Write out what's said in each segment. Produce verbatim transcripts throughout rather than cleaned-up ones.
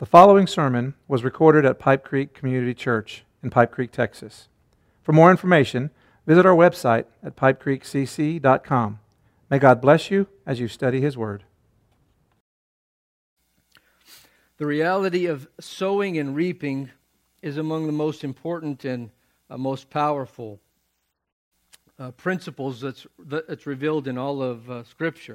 The following sermon was recorded at Pipe Creek Community Church in Pipe Creek, Texas. For more information, visit our website at pipe creek c c dot com. May God bless you as you study His Word. The reality of sowing and reaping is among the most important and uh, most powerful uh, principles that's, that's revealed in all of uh, Scripture,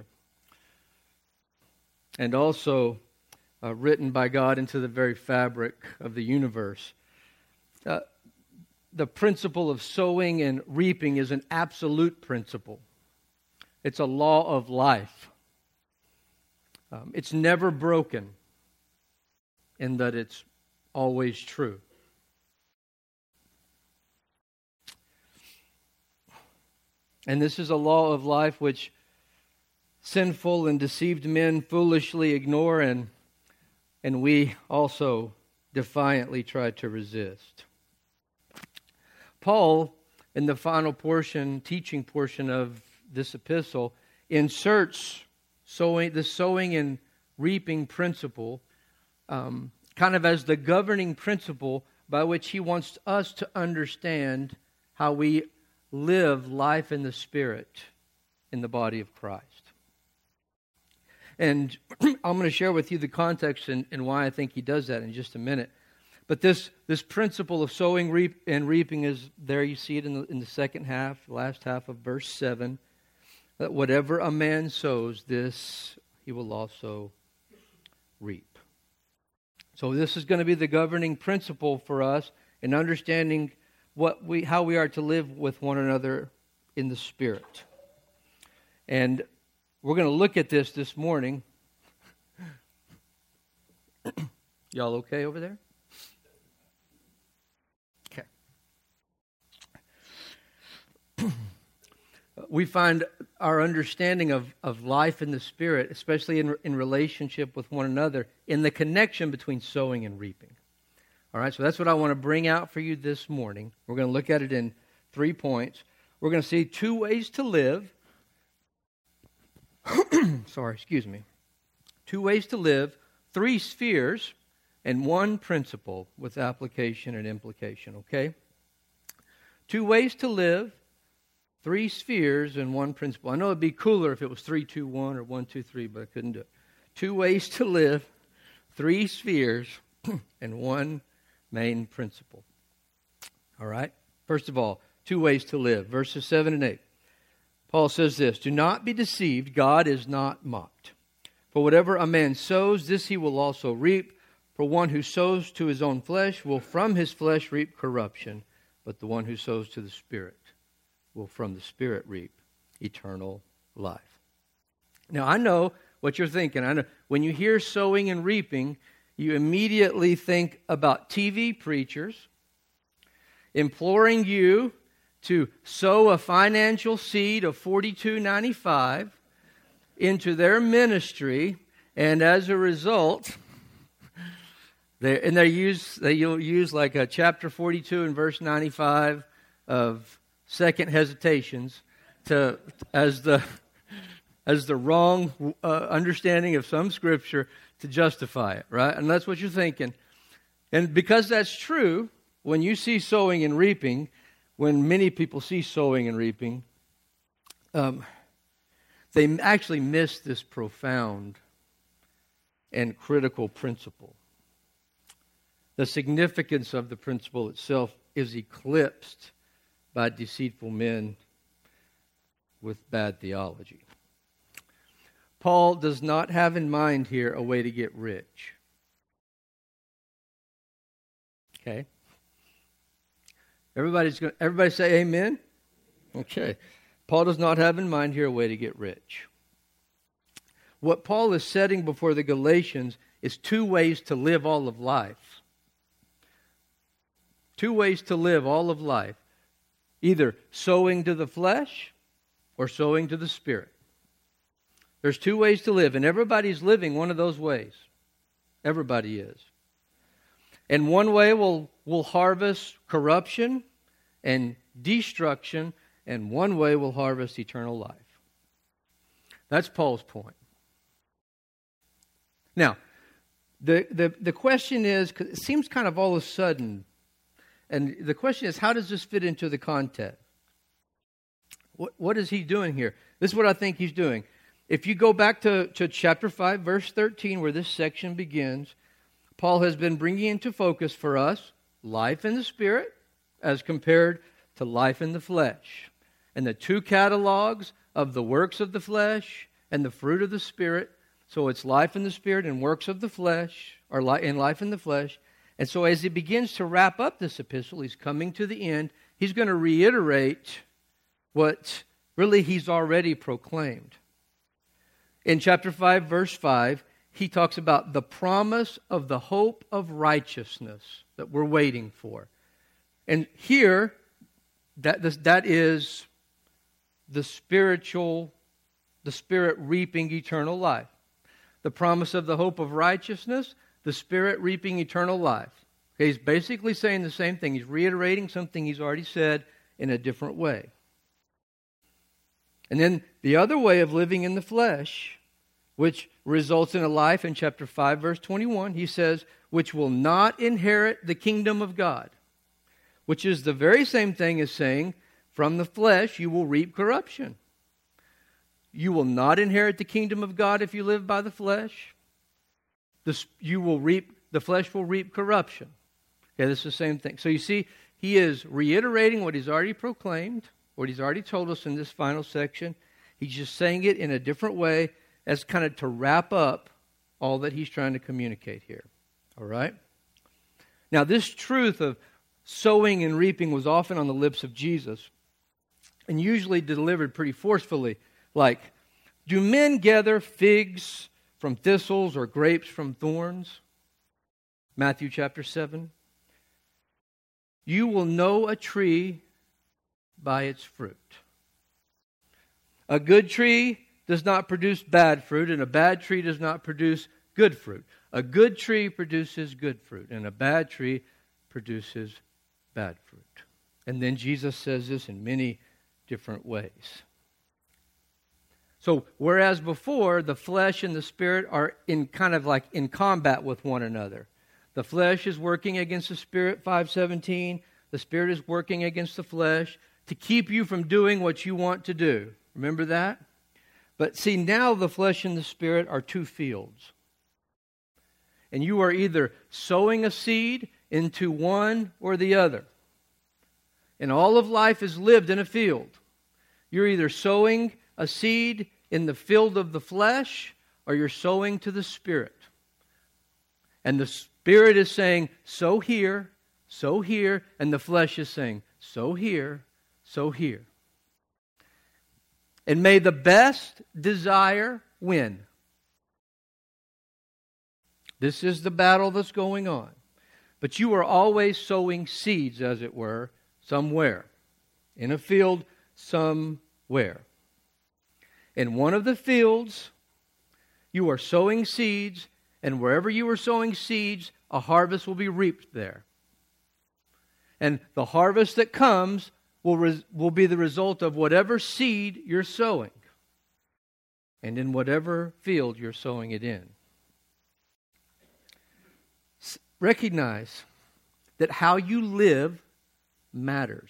and also uh, written by God into the very fabric of the universe. Uh, the principle of sowing and reaping is an absolute principle. It's a law of life. Um, it's never broken, in that it's always true. And this is a law of life which sinful and deceived men foolishly ignore, and, and we also defiantly try to resist. Paul, in the final portion, teaching portion of this epistle, inserts sowing, the sowing and reaping principle Um, kind of as the governing principle by which he wants us to understand how we live life in the Spirit in the body of Christ. And I'm going to share with you the context and, and why I think he does that in just a minute. But this, this principle of sowing reap, and reaping is there. You see it in the, in the second half, last half of verse seven. That whatever a man sows, this he will also reap. So this is going to be the governing principle for us in understanding what we, how we are to live with one another in the Spirit. And we're going to look at this this morning. Y'all okay over there? Okay. We find our understanding of, of life in the Spirit, especially in, in relationship with one another, in the connection between sowing and reaping. All right, so that's what I want to bring out for you this morning. We're going to look at it in three points. We're going to see two ways to live. Sorry, excuse me. Two ways to live, three spheres, and one principle with application and implication, okay? Two ways to live, three spheres and one principle. I know it'd be cooler if it was three, two, one, or one, two, three, but I couldn't do it. Two ways to live, three spheres, and one main principle. All right? First of all, two ways to live. Verses seven and eight. Paul says this, "Do not be deceived, God is not mocked. For whatever a man sows, this he will also reap. For one who sows to his own flesh will from his flesh reap corruption, but the one who sows to the Spirit will from the Spirit reap eternal life." Now, I know what you're thinking. I know when you hear sowing and reaping, you immediately think about T V preachers imploring you to sow a financial seed of forty-two ninety-five into their ministry, and as a result, they and they use they you'll use like a chapter forty-two and verse ninety-five of Second Hesitations to as the as the wrong uh, understanding of some scripture to justify it, right? And that's what you're thinking. And because that's true, when you see sowing and reaping, when many people see sowing and reaping, um, they actually miss this profound and critical principle. The significance of the principle itself is eclipsed by deceitful men with bad theology. Paul does not have in mind here a way to get rich. Okay? Everybody's going. Everybody say amen? Okay. Paul does not have in mind here a way to get rich. What Paul is setting before the Galatians is two ways to live all of life. Two ways to live all of life. Either sowing to the flesh or sowing to the Spirit. There's two ways to live, and everybody's living one of those ways. Everybody is. And one way will, will harvest corruption and destruction, and one way will harvest eternal life. That's Paul's point. Now, The, the, the question is, 'cause it seems kind of all of a sudden, and the question is, how does this fit into the context? What, what is he doing here? This is what I think he's doing. If you go back to, to chapter five, verse thirteen, where this section begins, Paul has been bringing into focus for us life in the Spirit as compared to life in the flesh. And the two catalogs of the works of the flesh and the fruit of the Spirit. So it's life in the Spirit and works of the flesh, or li- and life in the flesh. And so as he begins to wrap up this epistle, he's coming to the end. He's going to reiterate what really he's already proclaimed. In chapter five, verse five, he talks about the promise of the hope of righteousness that we're waiting for. And here, that, this, that is the spiritual, the Spirit reaping eternal life. The promise of the hope of righteousness, the Spirit reaping eternal life. Okay, he's basically saying the same thing. He's reiterating something he's already said in a different way. And then the other way of living in the flesh, which results in a life in chapter five, verse twenty-one, he says, which will not inherit the kingdom of God. Which is the very same thing as saying, from the flesh you will reap corruption. You will not inherit the kingdom of God if you live by the flesh. This, you will reap, the flesh will reap corruption. Okay, this is the same thing. So you see, he is reiterating what he's already proclaimed, what he's already told us in this final section. He's just saying it in a different way as kind of to wrap up all that he's trying to communicate here. All right? Now, this truth of sowing and reaping was often on the lips of Jesus and usually delivered pretty forcefully. Like, do men gather figs from thistles or grapes from thorns? Matthew chapter seven. You will know a tree by its fruit. A good tree does not produce bad fruit, and a bad tree does not produce good fruit. A good tree produces good fruit, and a bad tree produces bad fruit. And then Jesus says this in many different ways. So, whereas before, the flesh and the Spirit are in kind of like in combat with one another. The flesh is working against the Spirit, five seventeen. The Spirit is working against the flesh to keep you from doing what you want to do. Remember that? But see, now the flesh and the Spirit are two fields. And you are either sowing a seed into one or the other. And all of life is lived in a field. You're either sowing a seed in the field of the flesh, or you're sowing to the Spirit. And the Spirit is saying, sow here, sow here, and the flesh is saying, sow here, sow here. And may the best desire win. This is the battle that's going on. But you are always sowing seeds, as it were, somewhere. In a field, somewhere. In one of the fields, you are sowing seeds, and wherever you are sowing seeds, a harvest will be reaped there. And the harvest that comes will, res- will be the result of whatever seed you're sowing, and in whatever field you're sowing it in. S- recognize that how you live matters.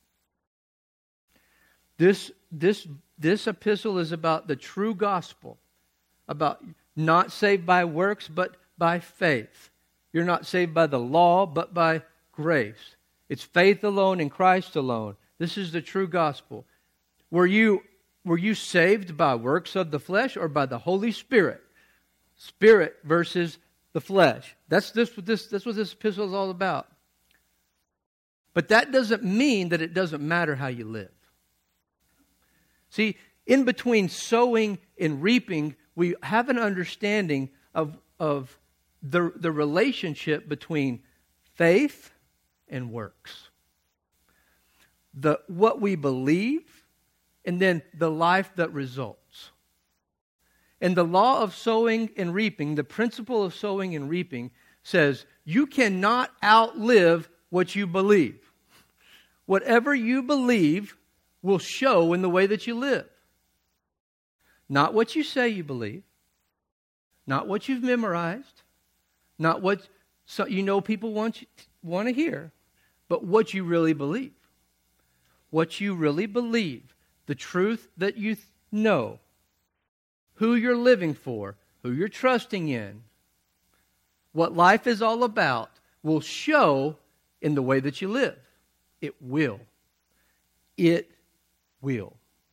This, this, this epistle is about the true gospel, about not saved by works, but by faith. You're not saved by the law, but by grace. It's faith alone in Christ alone. This is the true gospel. Were you, were you saved by works of the flesh or by the Holy Spirit? Spirit versus the flesh. That's, this, this, that's what this epistle is all about. But that doesn't mean that it doesn't matter how you live. See, in between sowing and reaping, we have an understanding of, of the, the relationship between faith and works. The, what we believe, and then the life that results. And the law of sowing and reaping, the principle of sowing and reaping, says you cannot outlive what you believe. Whatever you believe will show in the way that you live. Not what you say you believe, not what you've memorized, Not what so you know people want you, want to hear, but what you really believe. What you really believe. The truth that you th- know. Who you're living for. Who you're trusting in. What life is all about will show in the way that you live. It will. It will.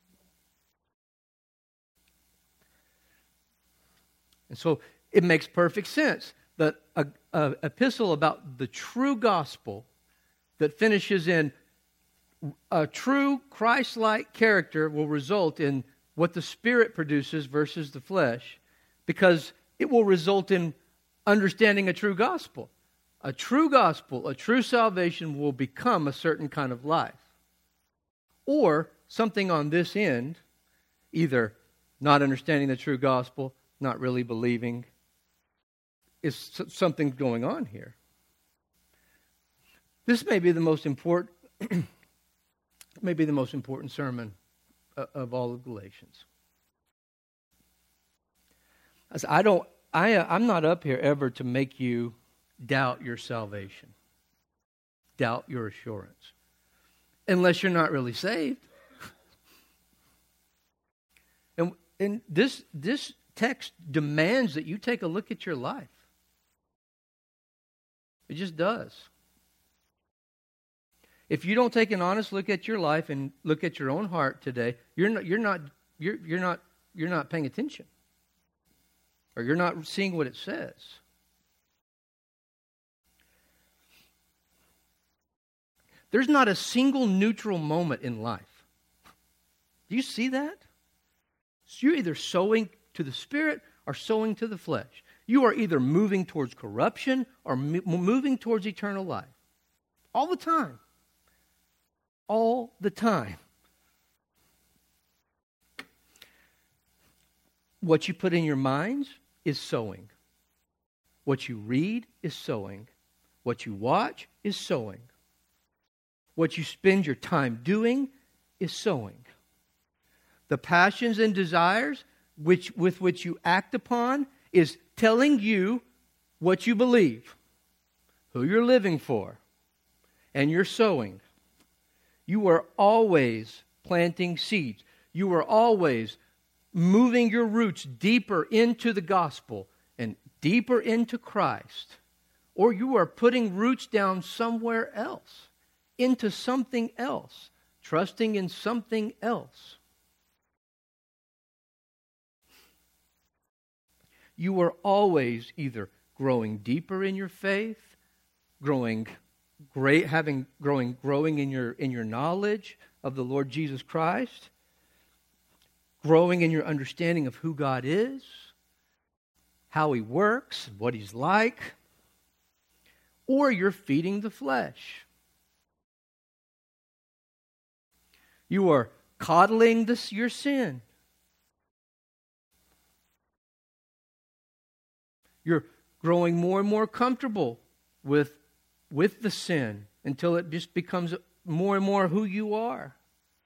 And so it makes perfect sense that a, a epistle about the true gospel that finishes in a true Christ-like character will result in what the Spirit produces versus the flesh, because it will result in understanding a true gospel. A true gospel, a true salvation will become a certain kind of life. Or something on this end, either not understanding the true gospel, not really believing, is something going on here. This may be the most important, maybe the most important sermon of all of Galatians. As I don't, I, I'm not up here ever to make you doubt your salvation, doubt your assurance, unless you're not really saved. And and this this text demands that you take a look at your life. It just does. If you don't take an honest look at your life and look at your own heart today, you're not you're not you're you're not you're not paying attention. Or you're not seeing what it says. There's not a single neutral moment in life. Do you see that? So you're either sowing to the Spirit or sowing to the flesh. You are either moving towards corruption or moving towards eternal life. All the time. All the time. What you put in your minds is sowing. What you read is sowing. What you watch is sowing. What you spend your time doing is sowing. The passions and desires which, with which you act upon is telling you what you believe, who you're living for, and you're sowing. You are always planting seeds. You are always moving your roots deeper into the gospel and deeper into Christ. Or you are putting roots down somewhere else, into something else, trusting in something else. You are always either growing deeper in your faith, growing great, having growing, growing in your in your knowledge of the Lord Jesus Christ, growing in your understanding of who God is, how He works, what He's like, or you're feeding the flesh. You are coddling this, your sin. You're growing more and more comfortable with, with the sin until it just becomes more and more who you are.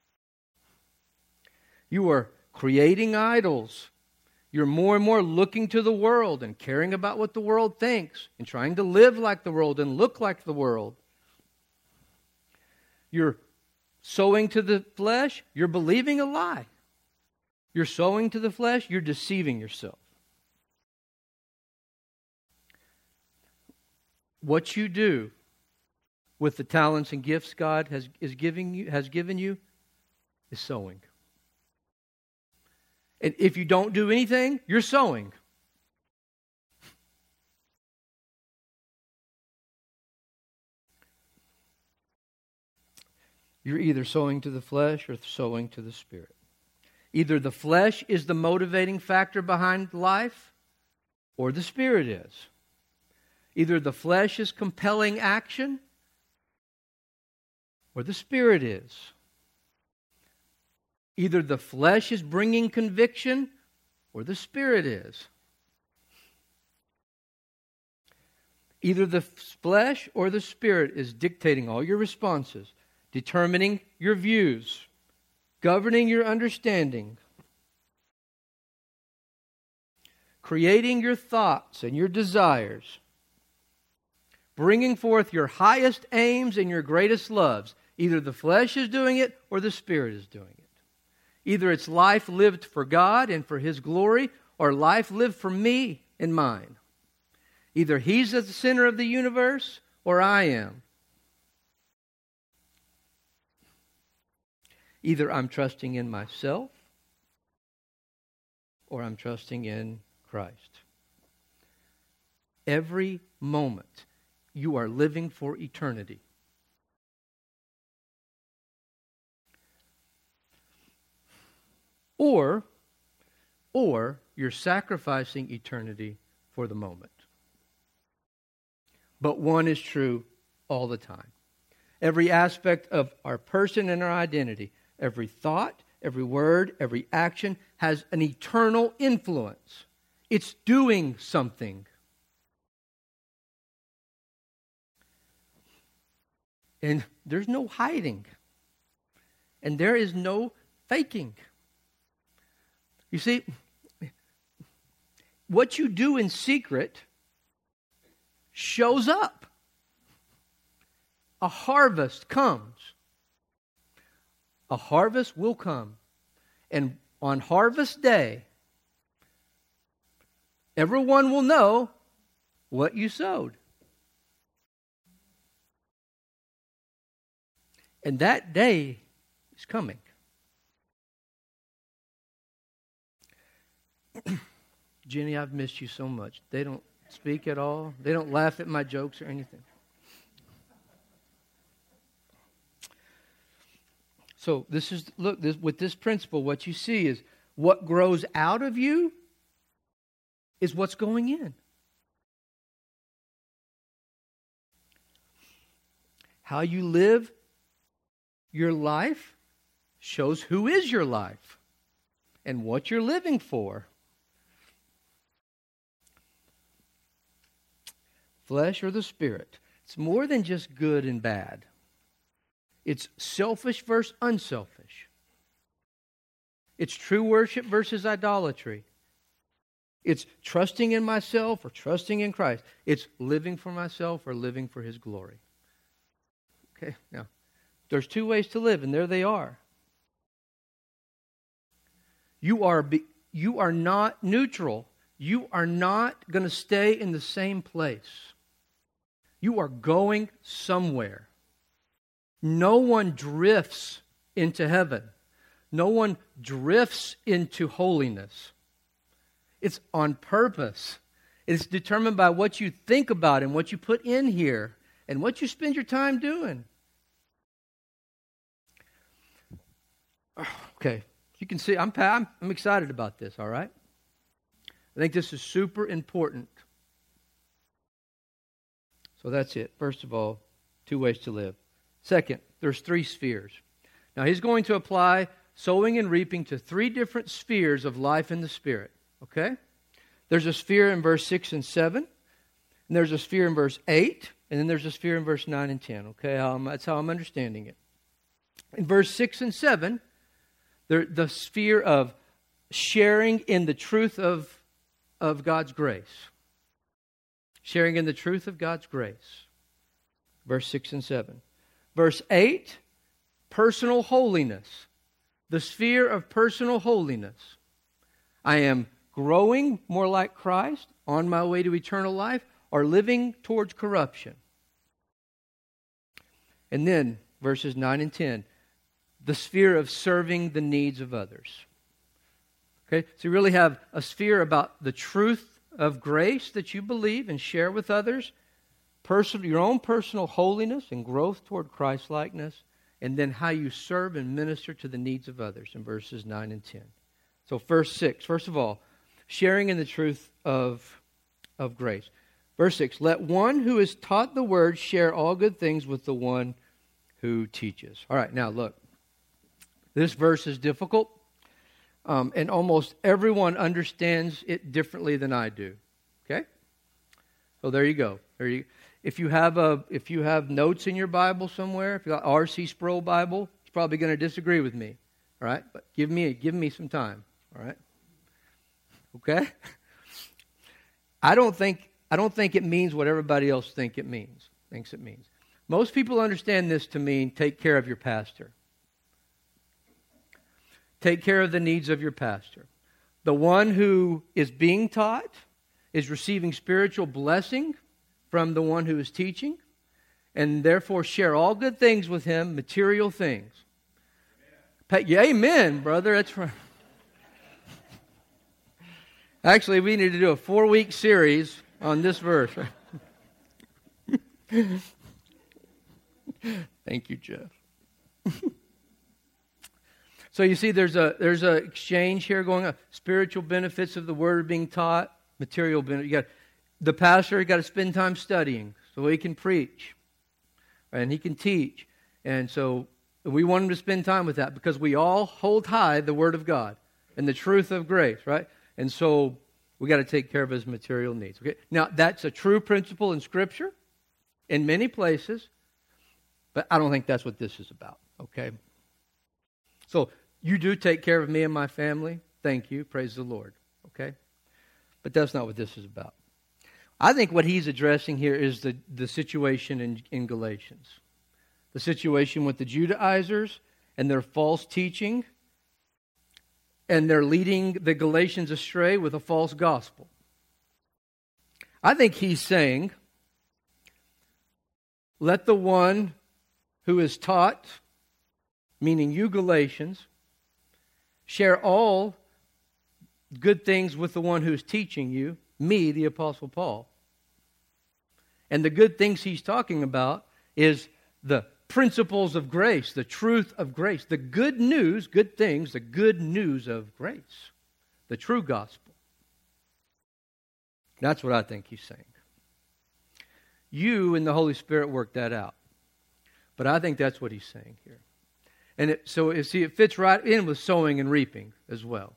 You are creating idols. You're more and more looking to the world and caring about what the world thinks and trying to live like the world and look like the world. You're sowing to the flesh. You're believing a lie. You're sowing to the flesh. You're deceiving yourself. What you do with the talents and gifts God has is giving you has given you is sowing. And if you don't do anything, you're sowing. You're either sowing to the flesh or sowing to the Spirit. Either the flesh is the motivating factor behind life, or the Spirit is. Either the flesh is compelling action, or the Spirit is. Either the flesh is bringing conviction, or the Spirit is. Either the flesh or the Spirit is dictating all your responses, determining your views, governing your understanding, creating your thoughts and your desires. bringing forth your highest aims and your greatest loves. Either the flesh is doing it or the Spirit is doing it. Either it's life lived for God and for His glory, or life lived for me and mine. Either He's at the center of the universe or I am. Either I'm trusting in myself or I'm trusting in Christ. Every moment you are living for eternity. Or, or you're sacrificing eternity for the moment. But one is true all the time. Every aspect of our person and our identity, every thought, every word, every action has an eternal influence. It's doing something. And there's no hiding. And there is no faking. You see, what you do in secret shows up. A harvest comes. A harvest will come. And on harvest day, everyone will know what you sowed. And that day is coming. Jenny, I've missed you so much. They don't speak at all. They don't laugh at my jokes or anything. So this is, look, this, with this principle, what you see is what grows out of you is what's going in. How you live your life shows who is your life and what you're living for. Flesh or the Spirit. It's more than just good and bad. It's selfish versus unselfish. It's true worship versus idolatry. It's trusting in myself or trusting in Christ. It's living for myself or living for His glory. Okay, now, there's two ways to live, and there they are. You are, be, you are not neutral. You are not going to stay in the same place. You are going somewhere. No one drifts into heaven. No one drifts into holiness. It's on purpose. It's determined by what you think about and what you put in here and what you spend your time doing. Okay, you can see I'm, I'm, I'm excited about this, all right? I think this is super important. So that's it. First of all, two ways to live. Second, there's three spheres. Now he's going to apply sowing and reaping to three different spheres of life in the Spirit. Okay? There's a sphere in verse six and seven. And there's a sphere in verse eight. And then there's a sphere in verse nine and ten. Okay? Um, that's how I'm understanding it. In verse six and seven, the, the sphere of sharing in the truth of, of God's grace. Sharing in the truth of God's grace. Verse six and seven. Verse eight, personal holiness. The sphere of personal holiness. I am growing more like Christ, on my way to eternal life, or living towards corruption. And then, verses nine and ten, the sphere of serving the needs of others. Okay, so you really have a sphere about the truth of grace that you believe and share with others, personal, your own personal holiness and growth toward Christ-likeness, and then how you serve and minister to the needs of others in verses nine and ten. So verse six, first of all, sharing in the truth of, of grace. Verse six, let one who is taught the word share all good things with the one who teaches. All right, now look. This verse is difficult, um, and almost everyone understands it differently than I do. Okay? So there you go. There you If you have a, if you have notes in your Bible somewhere, if you got R C Sproul Bible, he's probably going to disagree with me. All right? But give me, give me some time. All right? Okay? I don't think, I don't think it means what everybody else think it means. thinks it means. Most people understand this to mean take care of your pastor. Take care of the needs of your pastor. The one who is being taught is receiving spiritual blessing from the one who is teaching, and therefore share all good things with him, material things. Amen, yeah, amen, brother. That's right. Actually, we need to do a four-week series on this verse. Thank you, Jeff. So you see, there's a there's a exchange here going on. Spiritual benefits of the word being taught, material benefits. You got the pastor. You got to spend time studying so he can preach, and he can teach. And so we want him to spend time with that because we all hold high the word of God and the truth of grace, right? And so we got to take care of his material needs. Okay. Now that's a true principle in Scripture, in many places, but I don't think that's what this is about. Okay. So you do take care of me and my family. Thank you. Praise the Lord. Okay? But that's not what this is about. I think what he's addressing here is the, the situation in, in Galatians. The situation with the Judaizers and their false teaching. And they're leading the Galatians astray with a false gospel. I think he's saying, let the one who is taught, meaning you Galatians, share all good things with the one who's teaching you, me, the Apostle Paul. And the good things he's talking about is the principles of grace, the truth of grace, the good news, good things, the good news of grace, the true gospel. That's what I think he's saying. You and the Holy Spirit work that out. But I think that's what he's saying here. And it, so, you see, it fits right in with sowing and reaping as well.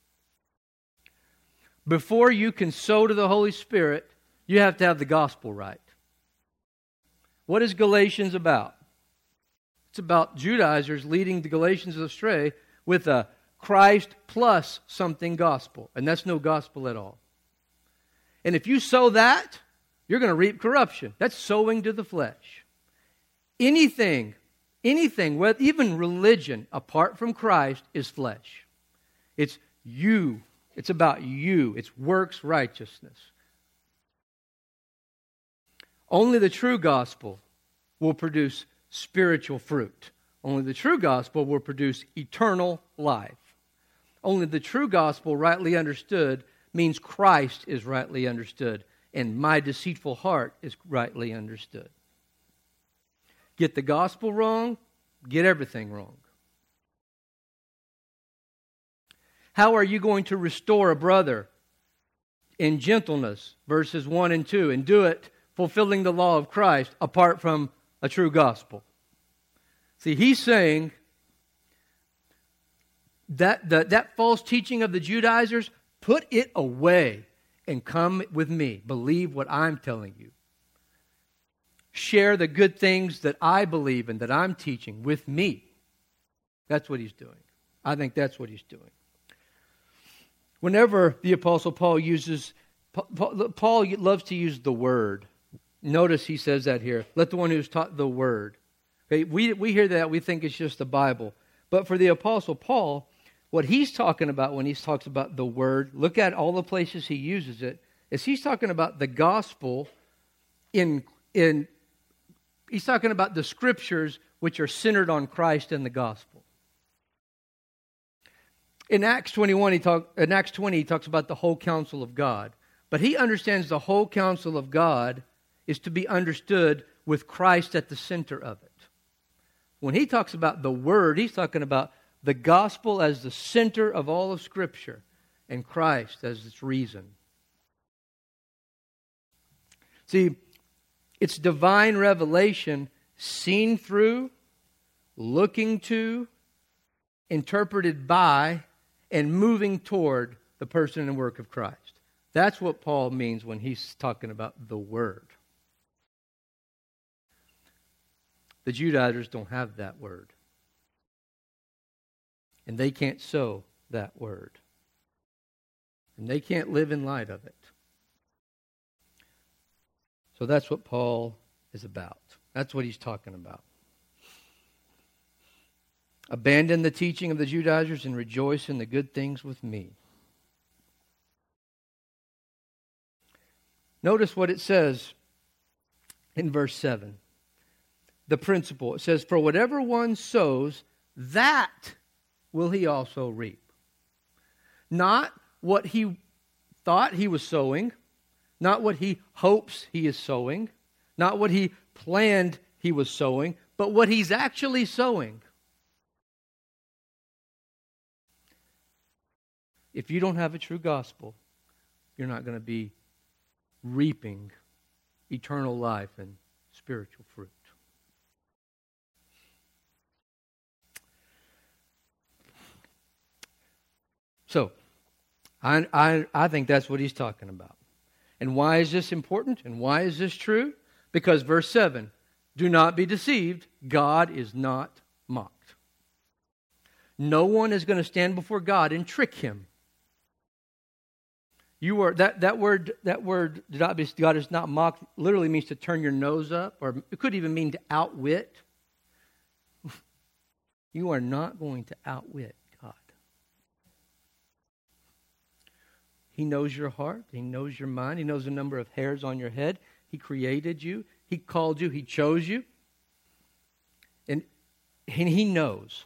Before you can sow to the Holy Spirit, you have to have the gospel right. What is Galatians about? It's about Judaizers leading the Galatians astray with a Christ plus something gospel. And that's no gospel at all. And if you sow that, you're going to reap corruption. That's sowing to the flesh. Anything Anything, even religion, apart from Christ, is flesh. It's you. It's about you. It's works righteousness. Only the true gospel will produce spiritual fruit. Only the true gospel will produce eternal life. Only the true gospel, rightly understood, means Christ is rightly understood, and my deceitful heart is rightly understood. Get the gospel wrong, get everything wrong. How are you going to restore a brother in gentleness, verses one and two, and do it fulfilling the law of Christ apart from a true gospel? See, he's saying that the, that false teaching of the Judaizers, put it away and come with me. Believe what I'm telling you. Share the good things that I believe in, that I'm teaching with me. That's what he's doing. I think that's what he's doing. Whenever the Apostle Paul uses, Paul loves to use the word. Notice he says that here. Let the one who's taught the word. Okay, we, we hear that, we think it's just the Bible. But for the Apostle Paul, what he's talking about when he talks about the word, look at all the places he uses it, is he's talking about the gospel in in He's talking about the scriptures which are centered on Christ and the gospel. In Acts twenty-one, he talk, in Acts twenty, he talks about the whole counsel of God. But he understands the whole counsel of God is to be understood with Christ at the center of it. When he talks about the Word, he's talking about the gospel as the center of all of Scripture and Christ as its reason. See, it's divine revelation seen through, looking to, interpreted by, and moving toward the person and work of Christ. That's what Paul means when he's talking about the Word. The Judaizers don't have that Word. And they can't sow that Word. And they can't live in light of it. So that's what Paul is about. That's what he's talking about. Abandon the teaching of the Judaizers and rejoice in the good things with me. Notice what it says in verse seven. The principle. It says, for whatever one sows, that will he also reap. Not what he thought he was sowing, not what he hopes he is sowing, not what he planned he was sowing, but what he's actually sowing. If you don't have a true gospel, you're not going to be reaping eternal life and spiritual fruit. So, I, I, I think that's what he's talking about. And why is this important? And why is this true? Because verse seven, do not be deceived, God is not mocked. No one is going to stand before God and trick him. You are that, that word that word do not be, God is not mocked literally means to turn your nose up, or it could even mean to outwit. You are not going to outwit God. He knows your heart. He knows your mind. He knows the number of hairs on your head. He created you. He called you. He chose you. And, and He knows.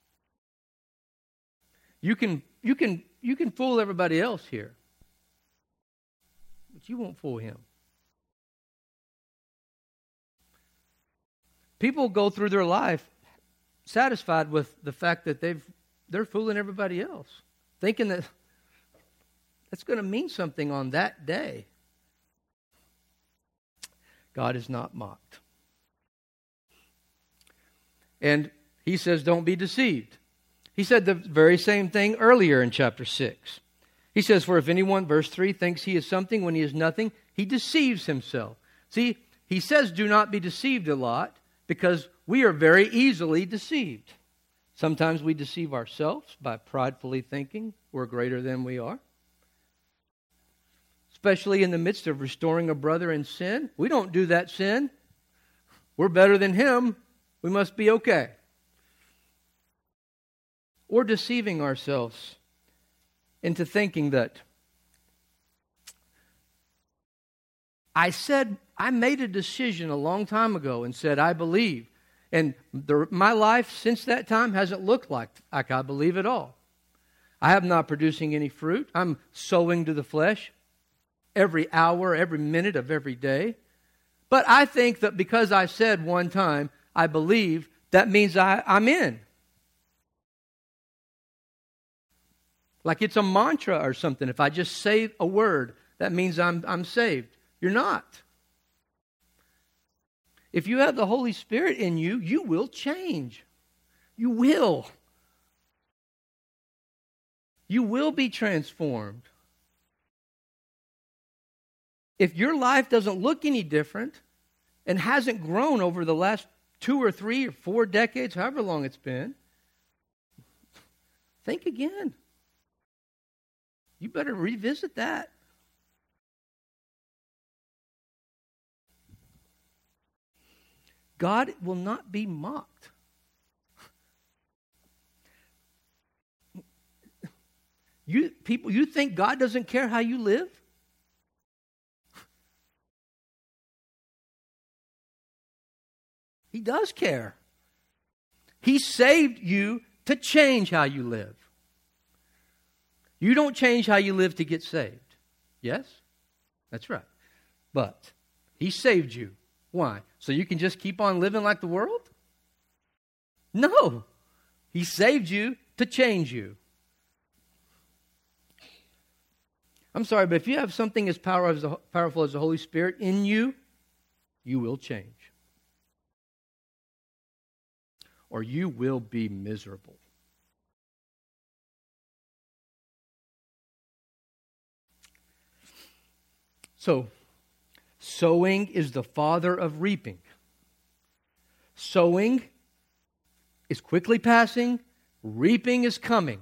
You can, you can, you can fool everybody else here, but you won't fool Him. People go through their life satisfied with the fact that they've they're fooling everybody else, thinking that that's going to mean something on that day. God is not mocked. And He says, don't be deceived. He said the very same thing earlier in chapter six. He says, for if anyone, verse three, thinks he is something when he is nothing, he deceives himself. See, he says do not be deceived a lot because we are very easily deceived. Sometimes we deceive ourselves by pridefully thinking we're greater than we are. Especially in the midst of restoring a brother in sin. We don't do that sin. We're better than him. We must be okay. Or deceiving ourselves into thinking that I said, I made a decision a long time ago and said, I believe. And the, my life since that time hasn't looked like, like I believe at all. I am not producing any fruit. I'm sowing to the flesh every hour, every minute of every day. But I think that because I said one time, I believe, that means I, I'm in. Like it's a mantra or something. If I just say a word, that means I'm, I'm saved. You're not. If you have the Holy Spirit in you, you will change. You will. You will be transformed. If your life doesn't look any different and hasn't grown over the last two or three or four decades, however long it's been, think again. You better revisit that. God will not be mocked. You people, you think God doesn't care how you live? He does care. He saved you to change how you live. You don't change how you live to get saved. Yes? That's right. But He saved you. Why? So you can just keep on living like the world? No. He saved you to change you. I'm sorry, but if you have something as powerful as the Holy Spirit in you, you will change. Or you will be miserable. So, sowing is the father of reaping. Sowing is quickly passing, reaping is coming.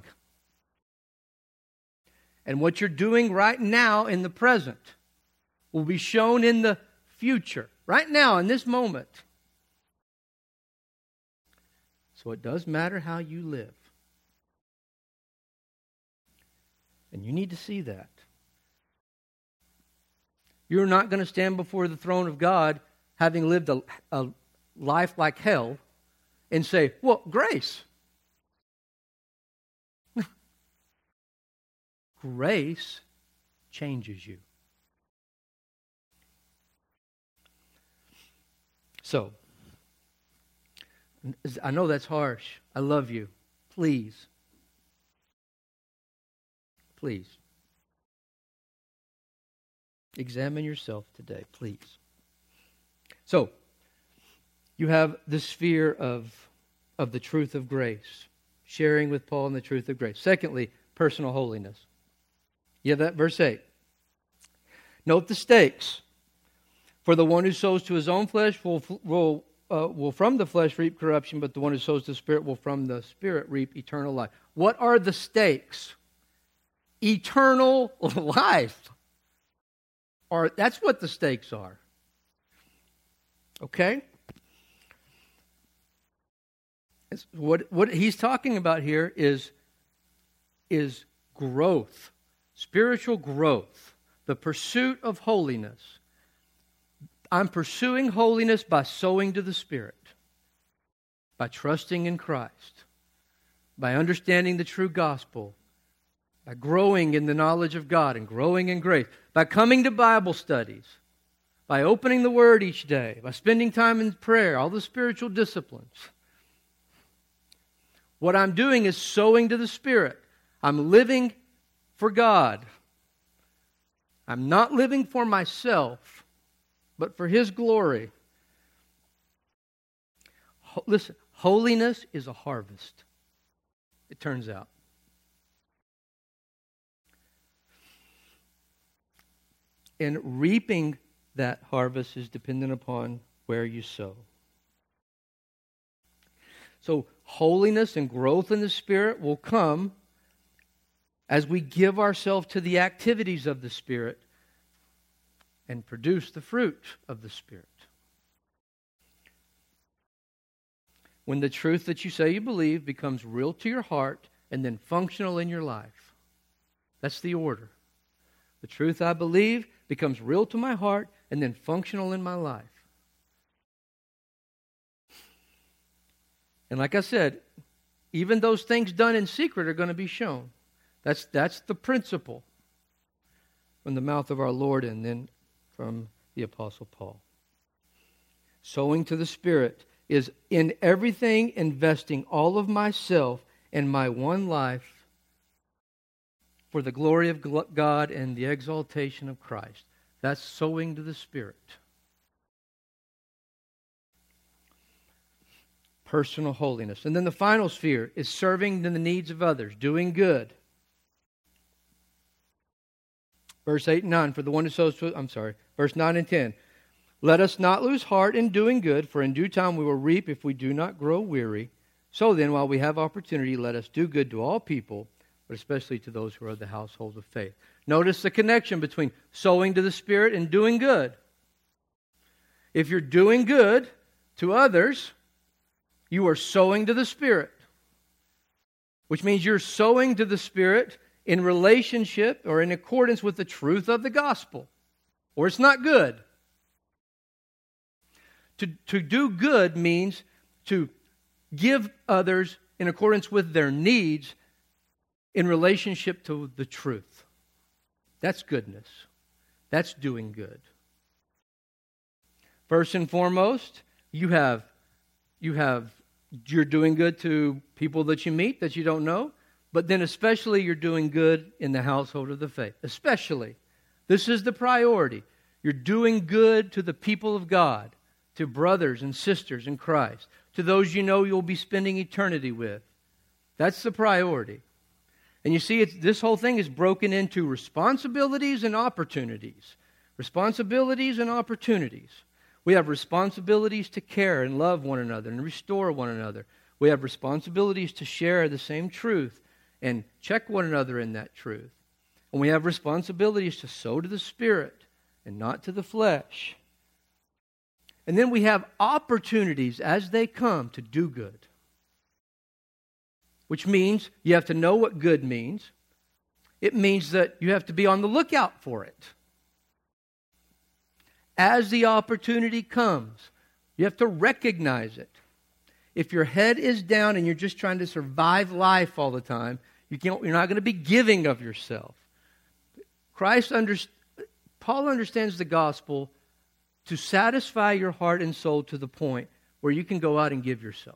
And what you're doing right now in the present will be shown in the future. right now in this moment. So it does matter how you live. And you need to see that. You're not going to stand before the throne of God having lived a, a life like hell and say, well, grace. Grace changes you. So, I know that's harsh. I love you. Please. Please. Examine yourself today, please. So, you have the sphere of, of the truth of grace, sharing with Paul in the truth of grace. Secondly, personal holiness. You have that, verse eight. Note the stakes. For the one who sows to his own flesh will, will, uh, will from the flesh reap corruption, but the one who sows to the Spirit will from the Spirit reap eternal life. What are the stakes? Eternal life. Or that's what the stakes are. Okay? It's what, what he's talking about here is, is growth. Spiritual growth. The pursuit of holiness. I'm pursuing holiness by sowing to the Spirit. By trusting in Christ. By understanding the true gospel. By growing in the knowledge of God and growing in grace. By coming to Bible studies. By opening the Word each day. By spending time in prayer. All the spiritual disciplines. What I'm doing is sowing to the Spirit. I'm living for God. I'm not living for myself, but for His glory. Ho- listen, holiness is a harvest, it turns out. And reaping that harvest is dependent upon where you sow. So holiness and growth in the Spirit will come as we give ourselves to the activities of the Spirit and produce the fruit of the Spirit. When the truth that you say you believe becomes real to your heart and then functional in your life. That's the order. The truth I believe becomes real to my heart and then functional in my life. And like I said, even those things done in secret are going to be shown. That's, that's the principle from the mouth of our Lord and then from the Apostle Paul. Sowing to the Spirit is in everything investing all of myself and my one life for the glory of God and the exaltation of Christ. That's sowing to the Spirit. Personal holiness. And then the final sphere is serving in the needs of others, doing good. Verse eight and nine, for the one who sows to, I'm sorry, verse nine and ten. Let us not lose heart in doing good, for in due time we will reap if we do not grow weary. So then, while we have opportunity, let us do good to all people, but especially to those who are of the household of faith. Notice the connection between sowing to the Spirit and doing good. If you're doing good to others, you are sowing to the Spirit, which means you're sowing to the Spirit in relationship or in accordance with the truth of the gospel, or it's not good. To, to do good means to give others in accordance with their needs in relationship to the truth. That's goodness. That's doing good. First and foremost, you have, you have, you're doing good to people that you meet that you don't know, but then especially you're doing good in the household of the faith. Especially. This is the priority. You're doing good to the people of God, to brothers and sisters in Christ, to those you know you'll be spending eternity with. That's the priority. And you see, it's, this whole thing is broken into responsibilities and opportunities. Responsibilities and opportunities. We have responsibilities to care and love one another and restore one another. We have responsibilities to share the same truth and check one another in that truth. And we have responsibilities to sow to the Spirit and not to the flesh. And then we have opportunities as they come to do good. Which means you have to know what good means. It means that you have to be on the lookout for it. As the opportunity comes, you have to recognize it. If your head is down and you're just trying to survive life all the time, you can't, you're not going to be giving of yourself. Christ under, Paul understands the gospel to satisfy your heart and soul to the point where you can go out and give yourself.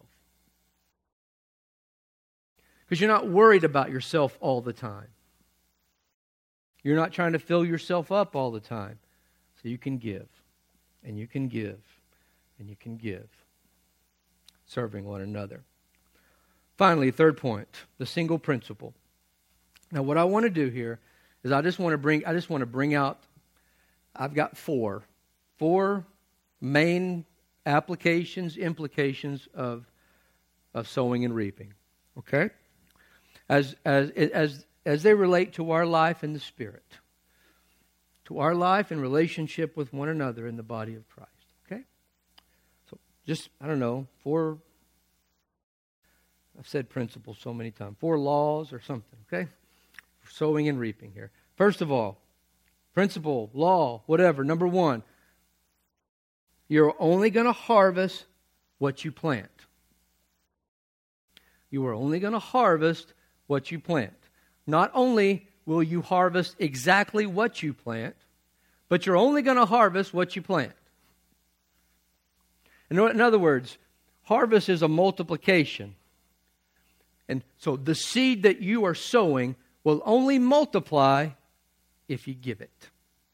Because you're not worried about yourself all the time. You're not trying to fill yourself up all the time. So you can give, and you can give, and you can give, serving one another. Finally, third point, the single principle. Now, what I want to do here is I just want to bring I just want to bring out. I've got four, four main applications, implications of of sowing and reaping. Okay, as as as as they relate to our life in the Spirit, to our life in relationship with one another in the body of Christ. Okay, so just I don't know four. I've said principles so many times. Four laws or something, okay? Sowing and reaping here. First of all, principle, law, whatever. Number one, you're only going to harvest what you plant. You are only going to harvest what you plant. Not only will you harvest exactly what you plant, but you're only going to harvest what you plant. In other words, harvest is a multiplication. And so the seed that you are sowing will only multiply if you give it.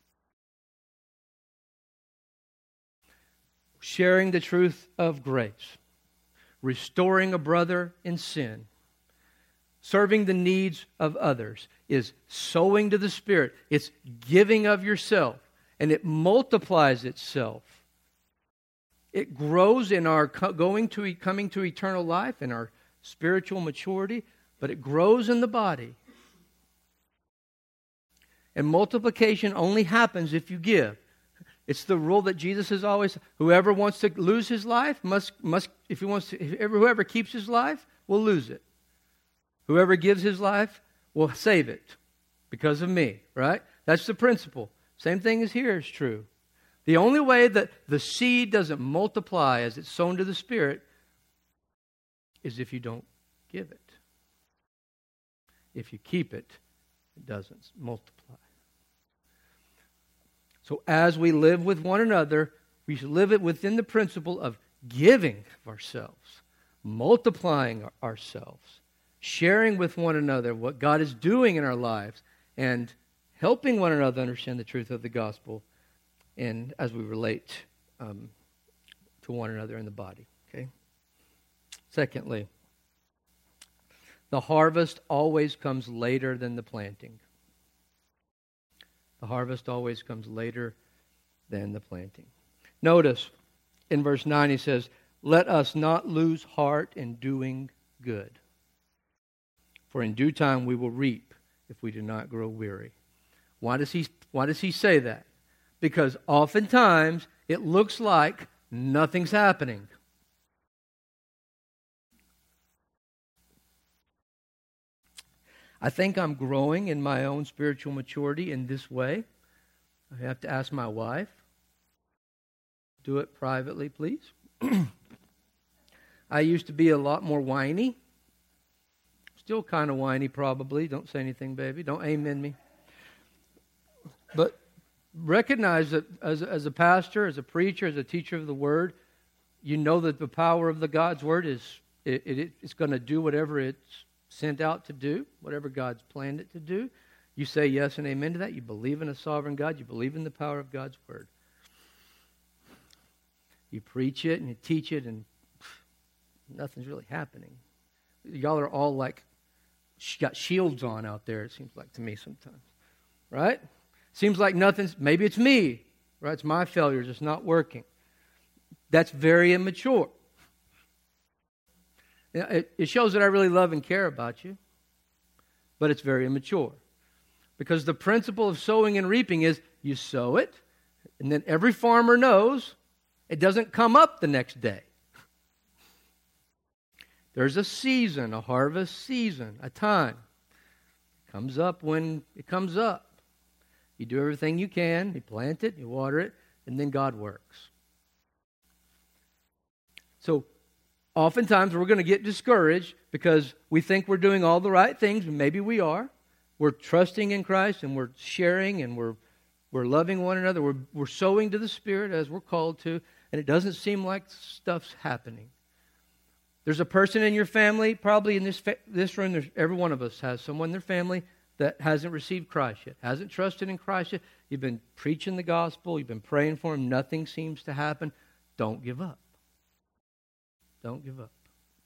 Sharing the truth of grace, restoring a brother in sin, serving the needs of others is sowing to the Spirit. It's giving of yourself, and it multiplies itself. It grows in our going to coming to eternal life, in our spiritual maturity, but it grows in the body. And multiplication only happens if you give. It's the rule that Jesus has always, whoever wants to lose his life must, must if he wants to, whoever keeps his life will lose it. Whoever gives his life will save it because of me, right? That's the principle. Same thing as here is true. The only way that the seed doesn't multiply as it's sown to the Spirit is if you don't give it. If you keep it, it doesn't multiply. So as we live with one another, we should live it within the principle of giving of ourselves, multiplying ourselves, sharing with one another what God is doing in our lives, and helping one another understand the truth of the gospel, and as we relate um, to one another in the body. Okay. Secondly, the harvest always comes later than the planting. The harvest always comes later than the planting. Notice in verse nine he says, "Let us not lose heart in doing good, for in due time we will reap if we do not grow weary." Why does he, why does he say that? Because oftentimes it looks like nothing's happening. I think I'm growing in my own spiritual maturity in this way. I have to ask my wife. Do it privately, please. I used to be a lot more whiny. Still kind of whiny, probably. Don't say anything, baby. Don't amen me. But recognize that as, as a pastor, as a preacher, as a teacher of the Word, you know that the power of the God's Word is it, it, it's going to do whatever it's sent out to do, whatever God's planned it to do. You say yes and amen to that. You believe in a sovereign God. You believe in the power of God's Word. You preach it and you teach it, and pff, nothing's really happening. Y'all are all like, got shields on out there, it seems like to me sometimes. Right? Seems like nothing's, maybe it's me. Right? It's my failures. It's not working. That's very immature. It, it shows that I really love and care about you, but it's very immature. Because the principle of sowing and reaping is you sow it, and then every farmer knows, It doesn't come up the next day. There's a season, a harvest season, a time. It comes up when it comes up. You do everything you can. You plant it, you water it, and then God works. So, oftentimes we're going to get discouraged because we think we're doing all the right things, and maybe we are. We're trusting in Christ, and we're sharing, and we're we're loving one another. We're we're sowing to the Spirit as we're called to, and it doesn't seem like stuff's happening. There's a person in your family, probably in this fa- this room, there's, every one of us has someone in their family that hasn't received Christ yet, hasn't trusted in Christ yet. You've been preaching the gospel, you've been praying for them, nothing seems to happen. Don't give up. Don't give up.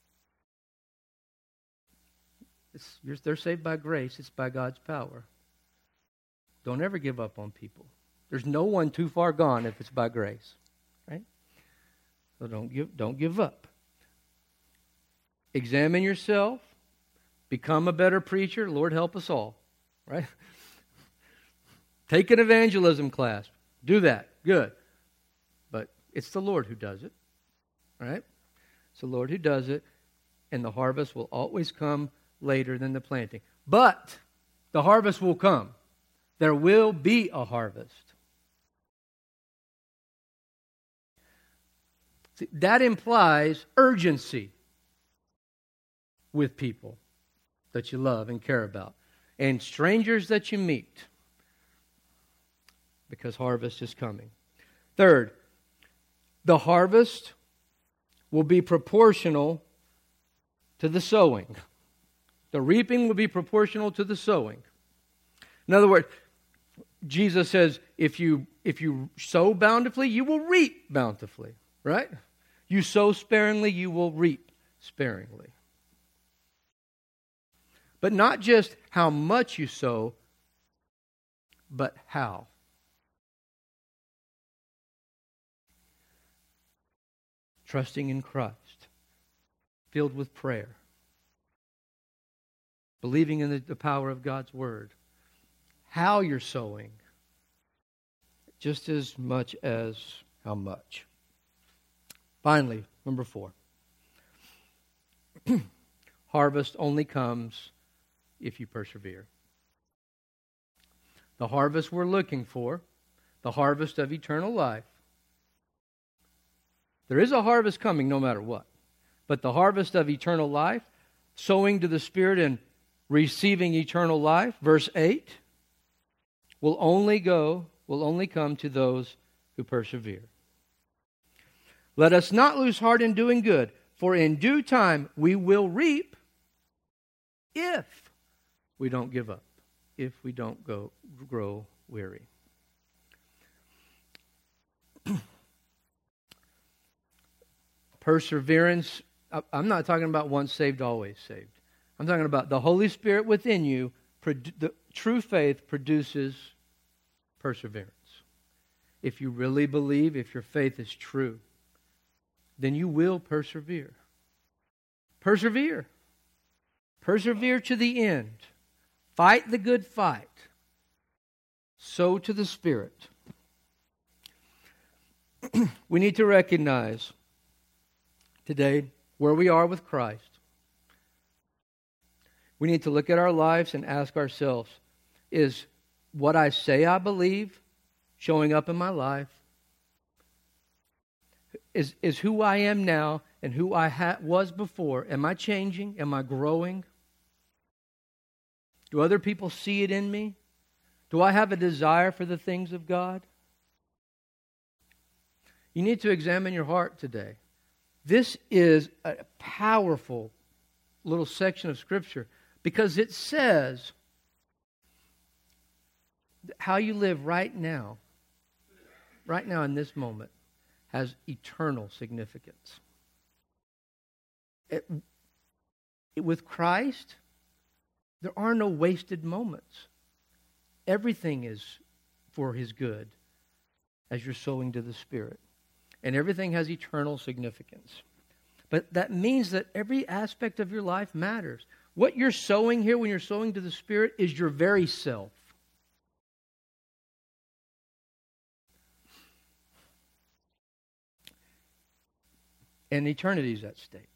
It's, you're, they're saved by grace. It's by God's power. Don't ever give up on people. There's no one too far gone if it's by grace, right? So don't give, don't give up. Examine yourself. Become a better preacher. Lord, help us all, right? Take an evangelism class. Do that. Good. But it's the Lord who does it, right? It's the Lord who does it, and the harvest will always come later than the planting. But the harvest will come. There will be a harvest. See, that implies urgency with people that you love and care about, and strangers that you meet, because harvest is coming. Third, the harvest will be proportional to the sowing. The reaping will be proportional to the sowing. In other words, Jesus says, if you if you sow bountifully, you will reap bountifully, right? You sow sparingly, you will reap sparingly. But not just how much you sow, but how. Trusting in Christ, filled with prayer, believing in the, the power of God's Word. How you're sowing, just as much as how much. Finally, number four. Harvest only comes if you persevere. The harvest we're looking for, the harvest of eternal life. There is a harvest coming no matter what. But the harvest of eternal life, sowing to the Spirit and receiving eternal life, verse eight, will only go, will only come to those who persevere. Let us not lose heart in doing good, for in due time we will reap if we don't give up, if we don't go grow weary. Perseverance, I'm not talking about once saved, always saved. I'm talking about the Holy Spirit within you. The true faith produces perseverance. If you really believe, if your faith is true, then you will persevere. Persevere. Persevere to the end. Fight the good fight. Sow to the Spirit. We need to recognize today where we are with Christ. We need to look at our lives and ask ourselves, is what I say I believe showing up in my life? Is, is who I am now and who I ha- was before, am I changing? Am I growing? Do other people see it in me? Do I have a desire for the things of God? You need to examine your heart today. This is a powerful little section of Scripture because it says how you live right now, right now in this moment, has eternal significance. It, it, with Christ, there are no wasted moments. Everything is for His good as you're sowing to the Spirit. And everything has eternal significance. But that means that every aspect of your life matters. What you're sowing here when you're sowing to the Spirit is your very self. and eternity is at stake.